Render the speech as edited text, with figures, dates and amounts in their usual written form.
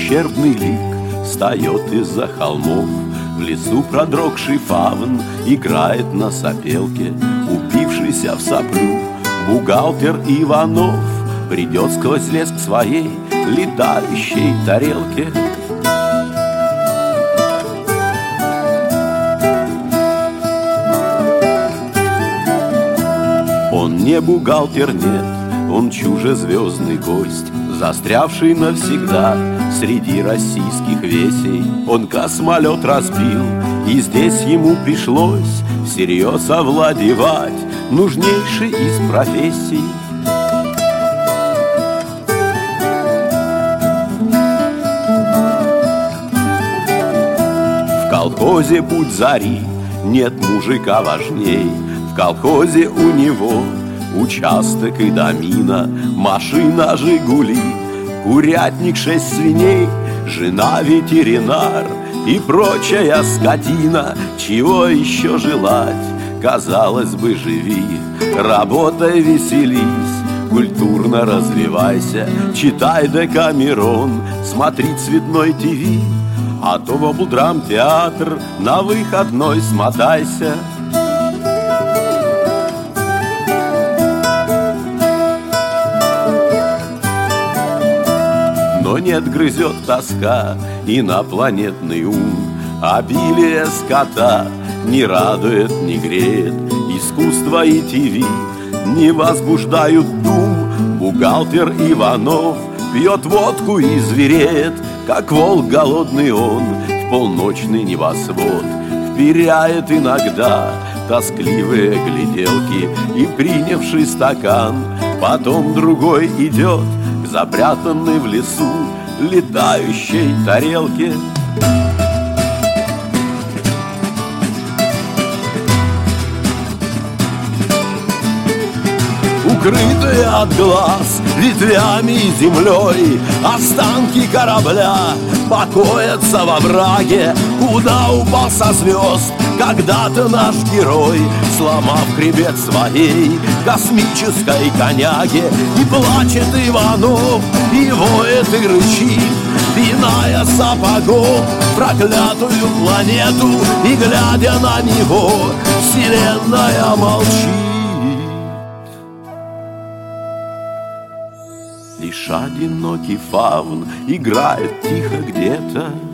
ущербный лик встает из-за холмов. В лесу продрогший фавн играет на сопелке. Упившийся в соплю бухгалтер Иванов придет сквозь лес к своей летающей тарелке. Он не бухгалтер, нет, он чужезвездный гость, застрявший навсегда среди российских весей. Он космолет разбил, и здесь ему пришлось всерьез овладевать нужнейшей из профессий. В колхозе путь зари, нет мужика важней. В колхозе у него участок и домина, машина «Жигули», курятник, 6 свиней, жена ветеринар и прочая скотина. Чего еще желать? Казалось бы, живи, работай, веселись, культурно развивайся, читай Декамерон, смотри цветной ТВ, а то в облдрамтеатр на выходной смотайся. Но нет, грызет тоска инопланетный ум, обилие скота не радует, не греет, искусство и ТВ не возбуждают дум. Бухгалтер Иванов пьет водку и звереет, как волк голодный он в полночный небосвод. Вперяет иногда тоскливые гляделки и, принявший стакан, потом другой идет к запрятанной в лесу летающей тарелке. Укрытые от глаз ветвями и землей, останки корабля покоятся во враге, куда упал со звезд когда-то наш герой, сломав хребет своей космической коняги. И плачет Иванов, и воет, и рычит, пиная сапогом проклятую планету, и, глядя на него, вселенная молчит. Лишь одинокий фавн играет тихо где-то